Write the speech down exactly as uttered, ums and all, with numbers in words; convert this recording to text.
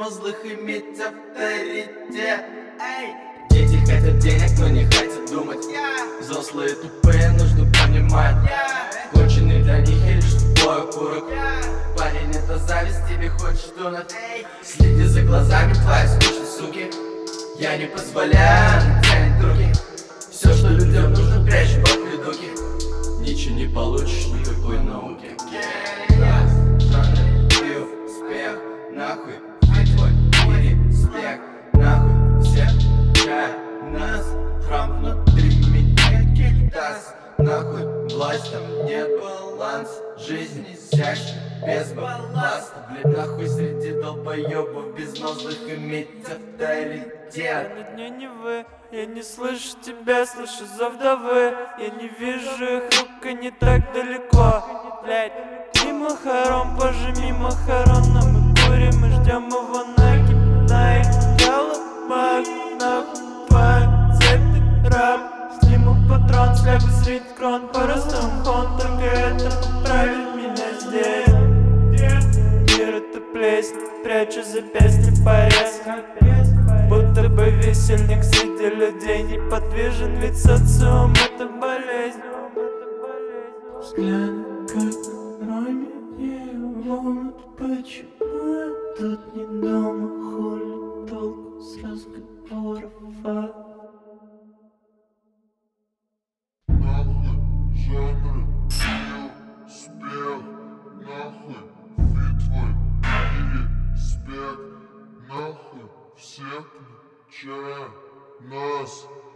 безмозглых иметь авторитет. Эй! Дети хотят денег, но не хотят думать. Взрослые тупые, нужно понимать. Конченый для них и лишь тупой окурок. Парень, это зависть, тебе хочешь донат. Следи за глазами твоей скучной суки. Я не позволяю натянуть руки. Все, что людям нужно, прячь под придуки. Ничего не получишь, никакой науки. Жанр, пью, успех, нахуй. Ты твой мире, спех, нахуй. Всех чай, нас, храм внутри меня, киктас. Нахуй, власть, там нет баланса. Жизнь изящна, без балласта. Блин, нахуй среди долбоебов безмозглых иметь авторитет. Я на дне Невы, я не слышу тебя, слышу зов вдовы. Я не вижу их рук, и не так далеко. Блять, мимо хором, позже мимо хорона. Мы курим и ждем его на Китай. Голубак, нахуй твоя цепь, раб. Сниму патрон, слягу среди крон. По ростам хон, только это поправит меня здесь. Мир это плесень, прячу запястье порез. Будто бы весельник среди людей неподвижен, ведь социум это болезнь. Взгляд как раме и волнут. Почему я тут не дома? Хули толку с разговоров, а? Нахуй жанры, пью, успех, нахуй ты твой мире, спек, нахуй всех включая нас.